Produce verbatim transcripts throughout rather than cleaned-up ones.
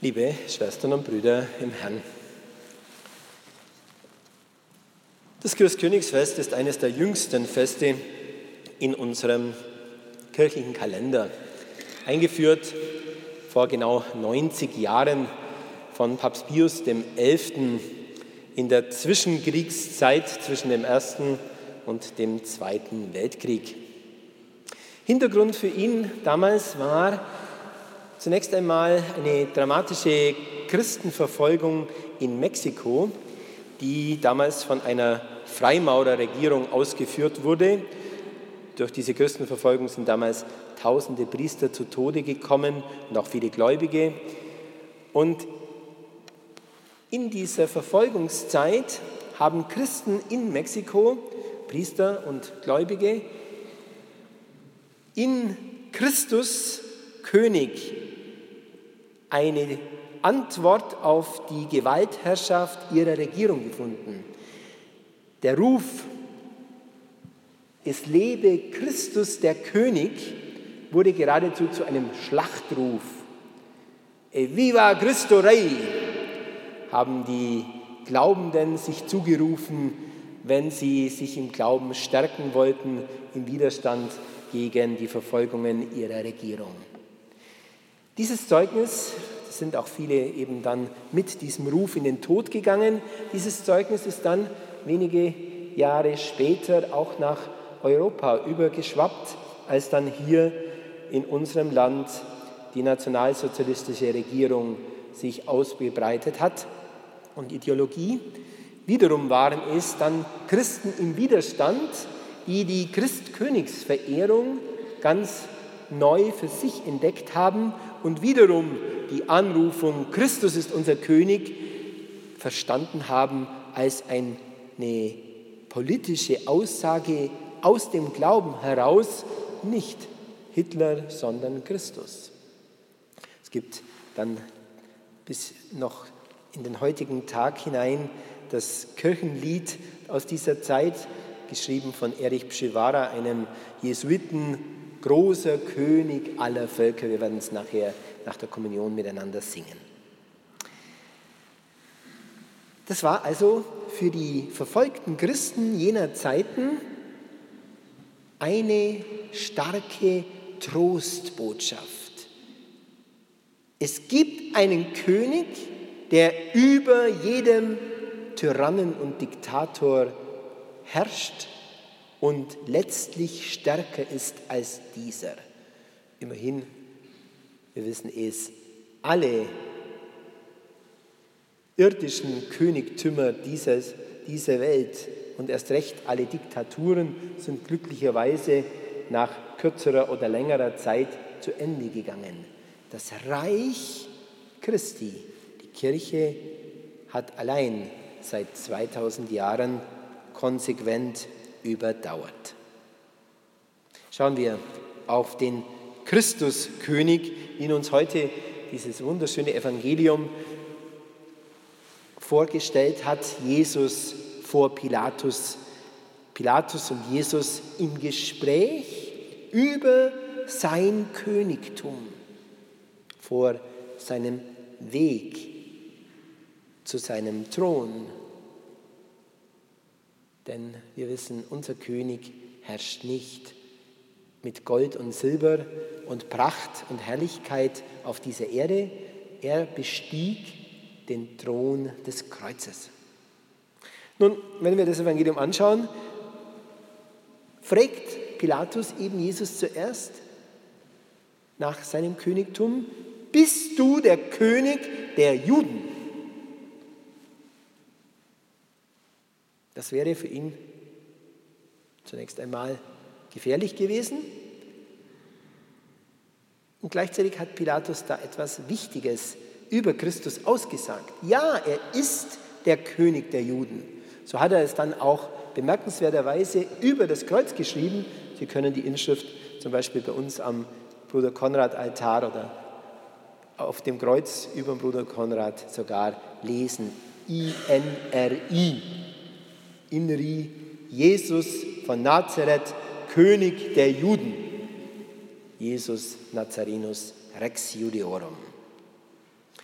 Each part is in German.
Liebe Schwestern und Brüder im Herrn, das Christkönigsfest ist eines der jüngsten Feste in unserem kirchlichen Kalender. Eingeführt vor genau neunzig Jahren von Papst Pius der Elfte in der Zwischenkriegszeit zwischen dem Ersten und dem Zweiten Weltkrieg. Hintergrund für ihn damals war zunächst einmal eine dramatische Christenverfolgung in Mexiko, die damals von einer Freimaurerregierung ausgeführt wurde. Durch diese Christenverfolgung sind damals tausende Priester zu Tode gekommen und auch viele Gläubige. Und in dieser Verfolgungszeit haben Christen in Mexiko, Priester und Gläubige, in Christus König eine Antwort auf die Gewaltherrschaft ihrer Regierung gefunden. Der Ruf, es lebe Christus der König, wurde geradezu zu einem Schlachtruf. Viva Cristo Rey, haben die Glaubenden sich zugerufen, wenn sie sich im Glauben stärken wollten, im Widerstand gegen die Verfolgungen ihrer Regierung. Dieses Zeugnis, es sind auch viele eben dann mit diesem Ruf in den Tod gegangen, dieses Zeugnis ist dann wenige Jahre später auch nach Europa übergeschwappt, als dann hier in unserem Land die nationalsozialistische Regierung sich ausgebreitet hat und Ideologie. Wiederum waren es dann Christen im Widerstand, die die Christkönigsverehrung ganz neu für sich entdeckt haben und wiederum die Anrufung, Christus ist unser König, verstanden haben als eine politische Aussage aus dem Glauben heraus, nicht Hitler, sondern Christus. Es gibt dann bis noch in den heutigen Tag hinein das Kirchenlied aus dieser Zeit, geschrieben von Erich Pschewara, einem Jesuiten, großer König aller Völker. Wir werden es nachher nach der Kommunion miteinander singen. Das war also für die verfolgten Christen jener Zeiten eine starke Trostbotschaft. Es gibt einen König, der über jedem Tyrannen und Diktator herrscht und letztlich stärker ist als dieser. Immerhin, wir wissen es, alle irdischen Königtümer dieses, dieser Welt und erst recht alle Diktaturen sind glücklicherweise nach kürzerer oder längerer Zeit zu Ende gegangen. Das Reich Christi, die Kirche, hat allein seit zweitausend Jahren konsequent überdauert. Schauen wir auf den Christuskönig, den uns heute dieses wunderschöne Evangelium vorgestellt hat. Jesus vor Pilatus. Pilatus und Jesus im Gespräch über sein Königtum, vor seinem Weg zu seinem Thron. Denn wir wissen, unser König herrscht nicht mit Gold und Silber und Pracht und Herrlichkeit auf dieser Erde. Er bestieg den Thron des Kreuzes. Nun, wenn wir das Evangelium anschauen, fragt Pilatus eben Jesus zuerst nach seinem Königtum: Bist du der König der Juden? Das wäre für ihn zunächst einmal gefährlich gewesen. Und gleichzeitig hat Pilatus da etwas Wichtiges über Christus ausgesagt. Ja, er ist der König der Juden. So hat er es dann auch bemerkenswerterweise über das Kreuz geschrieben. Sie können die Inschrift zum Beispiel bei uns am Bruder Konrad-Altar oder auf dem Kreuz über dem Bruder Konrad sogar lesen. I N R I. Inri, Jesus von Nazareth, König der Juden. Jesus Nazarenus Rex Judiorum.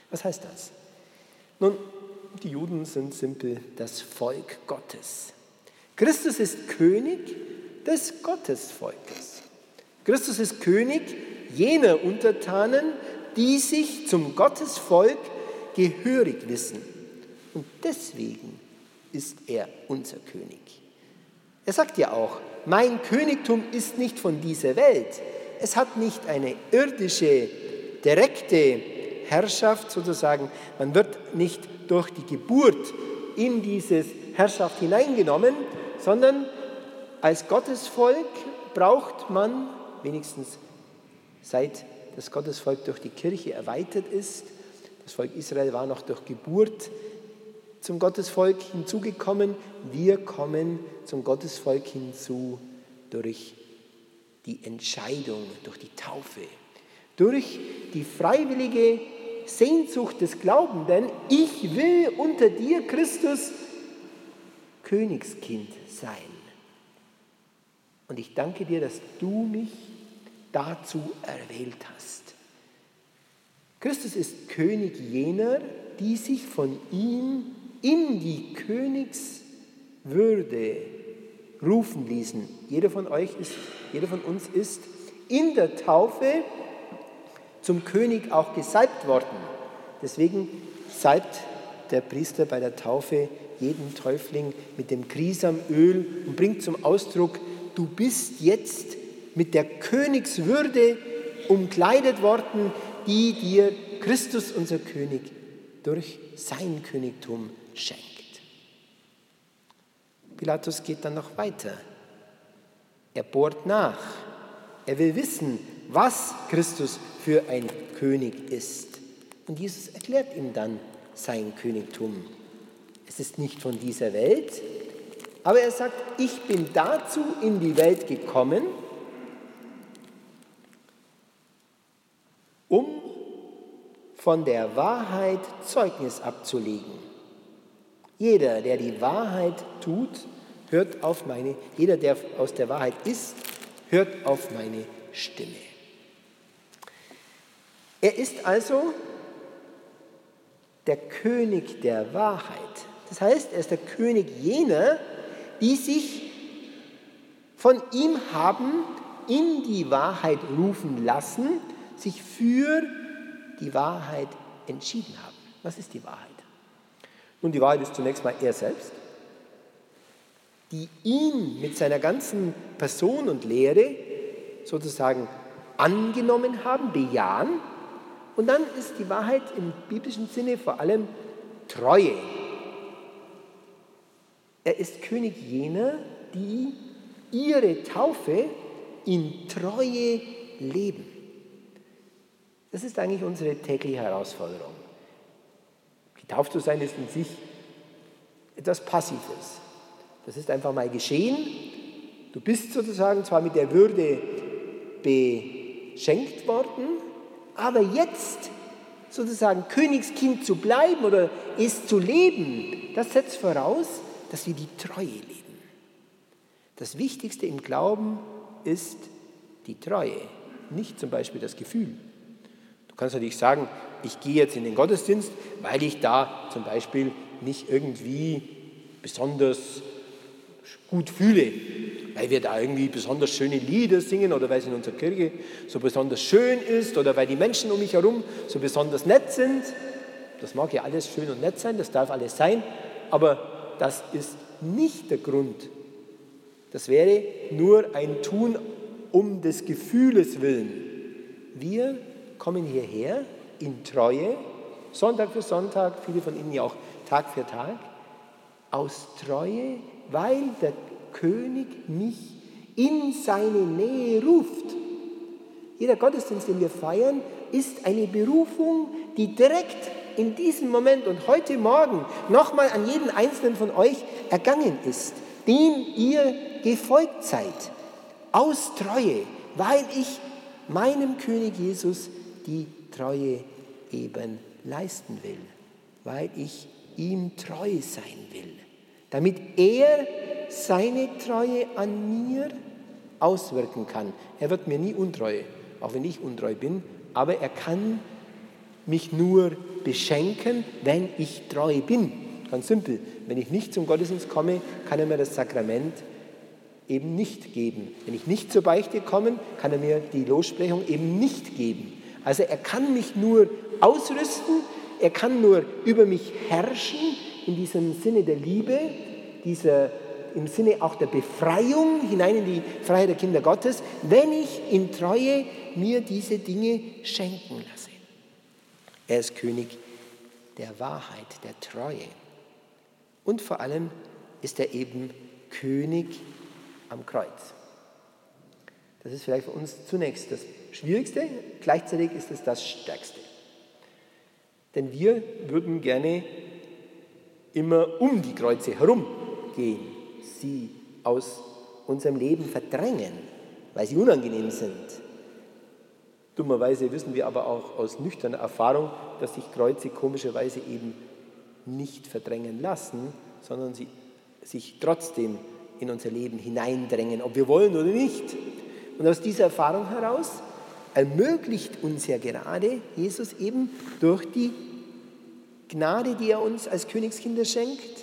Was heißt das? Nun, die Juden sind simpel das Volk Gottes. Christus ist König des Gottesvolkes. Christus ist König jener Untertanen, die sich zum Gottesvolk gehörig wissen. Und deswegen ist er unser König. Er sagt ja auch, mein Königtum ist nicht von dieser Welt. Es hat nicht eine irdische, direkte Herrschaft sozusagen. Man wird nicht durch die Geburt in diese Herrschaft hineingenommen, sondern als Gottesvolk braucht man, wenigstens seit das Gottesvolk durch die Kirche erweitert ist, das Volk Israel war noch durch Geburt zum Gottesvolk hinzugekommen, wir kommen zum Gottesvolk hinzu durch die Entscheidung, durch die Taufe, durch die freiwillige Sehnsucht des Glaubenden, ich will unter dir, Christus, Königskind sein. Und ich danke dir, dass du mich dazu erwählt hast. Christus ist König jener, die sich von ihm in die Königswürde rufen ließen. Jeder von euch ist, jeder von uns ist in der Taufe zum König auch gesalbt worden. Deswegen salbt der Priester bei der Taufe jeden Täufling mit dem Krisamöl und bringt zum Ausdruck, du bist jetzt mit der Königswürde umkleidet worden, die dir Christus, unser König, durch sein Königtum schenkt. Pilatus geht dann noch weiter. Er bohrt nach. Er will wissen, was Christus für ein König ist. Und Jesus erklärt ihm dann sein Königtum. Es ist nicht von dieser Welt, aber er sagt, ich bin dazu in die Welt gekommen, um von der Wahrheit Zeugnis abzulegen. Jeder, der die Wahrheit tut, hört auf meine, jeder, der aus der Wahrheit ist, hört auf meine Stimme. Er ist also der König der Wahrheit. Das heißt, er ist der König jener, die sich von ihm haben in die Wahrheit rufen lassen, sich für die Wahrheit entschieden haben. Was ist die Wahrheit? Nun, die Wahrheit ist zunächst mal er selbst, die ihn mit seiner ganzen Person und Lehre sozusagen angenommen haben, bejahen. Und dann ist die Wahrheit im biblischen Sinne vor allem Treue. Er ist König jener, die ihre Taufe in Treue leben. Das ist eigentlich unsere tägliche Herausforderung. Getauft zu sein ist in sich etwas Passives. Das ist einfach mal geschehen. Du bist sozusagen zwar mit der Würde beschenkt worden, aber jetzt sozusagen Königskind zu bleiben oder es zu leben, das setzt voraus, dass wir die Treue leben. Das Wichtigste im Glauben ist die Treue, nicht zum Beispiel das Gefühl. Du kannst natürlich sagen, ich gehe jetzt in den Gottesdienst, weil ich da zum Beispiel nicht irgendwie besonders gut fühle, weil wir da irgendwie besonders schöne Lieder singen oder weil es in unserer Kirche so besonders schön ist oder weil die Menschen um mich herum so besonders nett sind. Das mag ja alles schön und nett sein, das darf alles sein, aber das ist nicht der Grund. Das wäre nur ein Tun um des Gefühles willen. Wir kommen hierher in Treue, Sonntag für Sonntag, viele von Ihnen ja auch Tag für Tag, aus Treue, weil der König mich in seine Nähe ruft. Jeder Gottesdienst, den wir feiern, ist eine Berufung, die direkt in diesem Moment und heute Morgen nochmal an jeden Einzelnen von euch ergangen ist, dem ihr gefolgt seid, aus Treue, weil ich meinem König Jesus die Treue eben leisten will, weil ich ihm treu sein will, damit er seine Treue an mir auswirken kann. Er wird mir nie untreu, auch wenn ich untreu bin, aber er kann mich nur beschenken, wenn ich treu bin. Ganz simpel. Wenn ich nicht zum Gottesdienst komme, kann er mir das Sakrament eben nicht geben. Wenn ich nicht zur Beichte komme, kann er mir die Lossprechung eben nicht geben. Also er kann mich nur ausrüsten, er kann nur über mich herrschen, in diesem Sinne der Liebe, dieser, im Sinne auch der Befreiung hinein in die Freiheit der Kinder Gottes, wenn ich in Treue mir diese Dinge schenken lasse. Er ist König der Wahrheit, der Treue. Und vor allem ist er eben König am Kreuz. Das ist vielleicht für uns zunächst das Schwierigste, gleichzeitig ist es das Stärkste. Denn wir würden gerne immer um die Kreuze herumgehen, sie aus unserem Leben verdrängen, weil sie unangenehm sind. Dummerweise wissen wir aber auch aus nüchterner Erfahrung, dass sich Kreuze komischerweise eben nicht verdrängen lassen, sondern sie sich trotzdem in unser Leben hineindrängen, ob wir wollen oder nicht. Und aus dieser Erfahrung heraus ermöglicht uns ja gerade Jesus eben durch die Gnade, die er uns als Königskinder schenkt,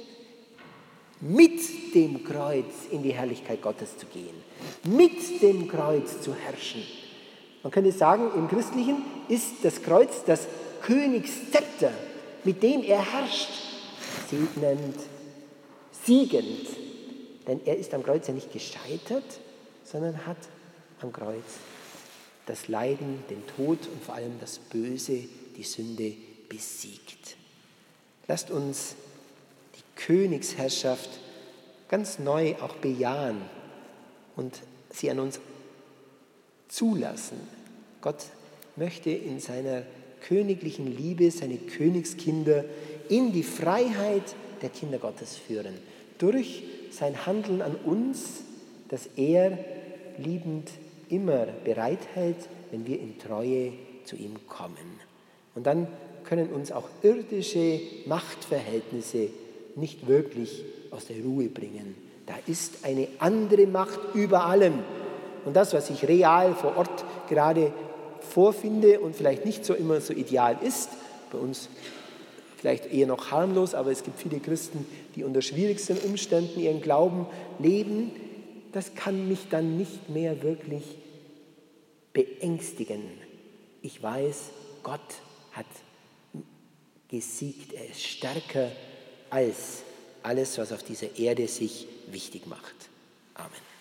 mit dem Kreuz in die Herrlichkeit Gottes zu gehen, mit dem Kreuz zu herrschen. Man könnte sagen, im Christlichen ist das Kreuz das Königszepter, mit dem er herrscht, segnend, siegend. Denn er ist am Kreuz ja nicht gescheitert, sondern hat am Kreuz das Leiden, den Tod und vor allem das Böse, die Sünde besiegt. Lasst uns die Königsherrschaft ganz neu auch bejahen und sie an uns zulassen. Gott möchte in seiner königlichen Liebe seine Königskinder in die Freiheit der Kinder Gottes führen. Durch sein Handeln an uns, das er liebend immer bereithält, wenn wir in Treue zu ihm kommen. Und dann können uns auch irdische Machtverhältnisse nicht wirklich aus der Ruhe bringen. Da ist eine andere Macht über allem. Und das, was ich real vor Ort gerade vorfinde und vielleicht nicht so immer so ideal ist, bei uns vielleicht eher noch harmlos, aber es gibt viele Christen, die unter schwierigsten Umständen ihren Glauben leben, das kann mich dann nicht mehr wirklich beängstigen. Ich weiß, Gott hat gesiegt, er ist stärker als alles, was auf dieser Erde sich wichtig macht. Amen.